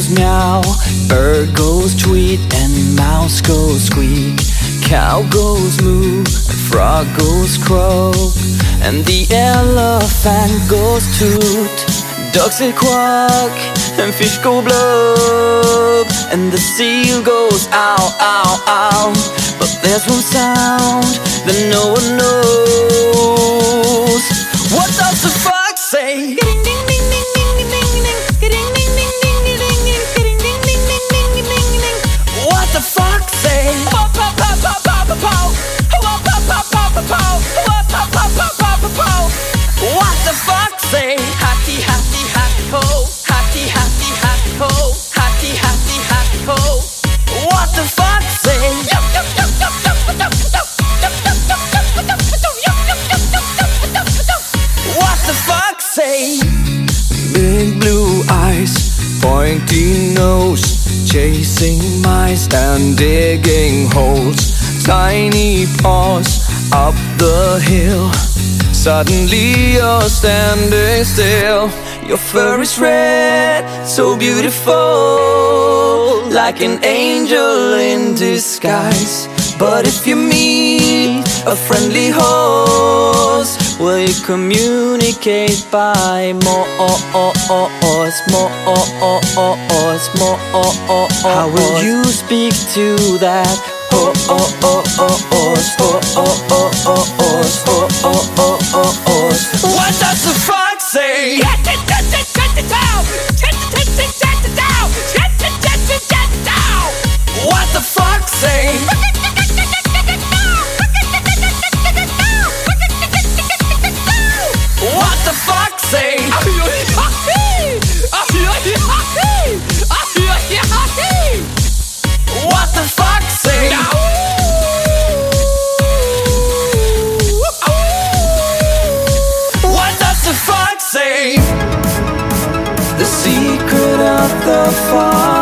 goes meow, bird goes tweet, and mouse goes squeak. Cow goes moo, and frog goes croak, and the elephant goes toot. Ducks say quack, and fish go blub, and the seal goes ow, ow, ow. But there's one sound that no one knows. What does the fox say? What the fox say? What the fox say? Hatty, hatty, hatty ho, hatty, hatty, hatty ho, hatty, hatty, hatty ho. What the fox say? What the fox say? Big blue eyes, pointy nose, chasing mice and digging holes. Tiny paws up the hill. Suddenly you're standing still. Your fur is red, so beautiful, like an angel in disguise. But if you meet a friendly horse, will you communicate by more? How will you speak to that horse? What does the fox say? What the fox say? What the fox say? What the fox say? What does the fox say? The secret of the fox.